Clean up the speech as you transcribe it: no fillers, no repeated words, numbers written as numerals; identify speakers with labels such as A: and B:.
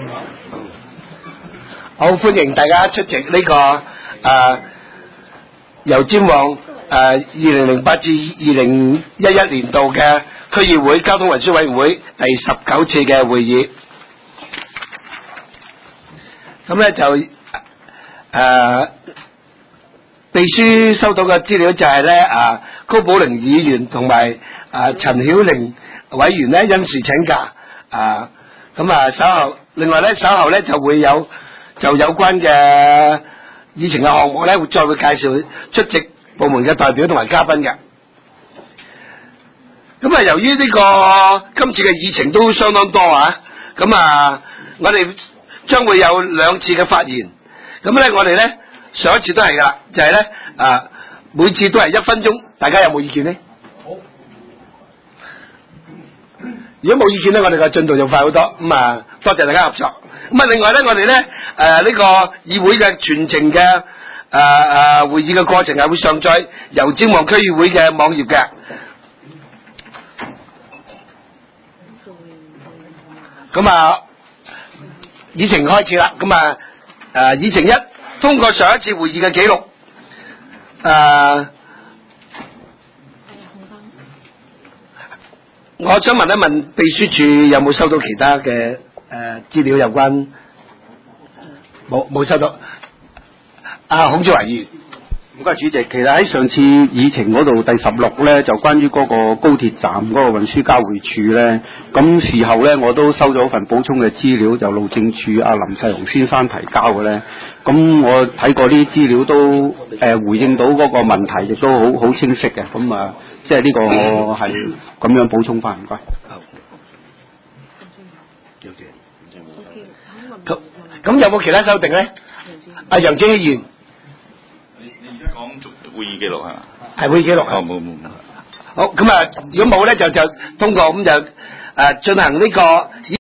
A: 好，歡迎大家出席呢個由尖旺2008至2011年度嘅區議會交通運輸委員會第19次嘅會議。咁咧就秘書收到嘅資料就係咧高寶玲議員同埋陳曉玲委員咧因事請假咁稍後另外咧稍後咧就會有關嘅議程嘅項目咧會再會介紹出席部門嘅代表同埋嘉賓嘅。咁由於呢個今次嘅議程都相當多咁我哋將會有2次嘅發言。咁咧我哋咧上一次都係噶，就係咧每次都係1分鐘，大家有冇意見呢？好。如果冇意見咧，我哋嘅進度就快好多。咁多謝大家合作。咁另外咧，我哋咧呢個議會嘅全程嘅會議嘅過程係會上載由尖旺區議會嘅網頁嘅。咁議程開始啦。咁議程1，通過上一次會議嘅記錄。我想問一問秘書處有冇收到其他嘅資料有關？冇收到。孔志華議員。
B: 唔該主席，其實喺上次議程嗰度第16咧，就關於嗰個高鐵站嗰個運輸交匯處咧，咁事後咧我都收咗份補充嘅資料，就路政署林世雄先生提交嘅咧，咁我睇過呢啲資料都回應到嗰個問題，亦都好清晰嘅，咁即係呢個我係咁樣補充翻，唔該。
A: 咁有冇其他修訂咧？楊正議員。
C: 會議記錄係嘛？
A: 係會議記錄。
C: 冇。
A: 好，咁如果冇咧就通過，咁就進行呢個。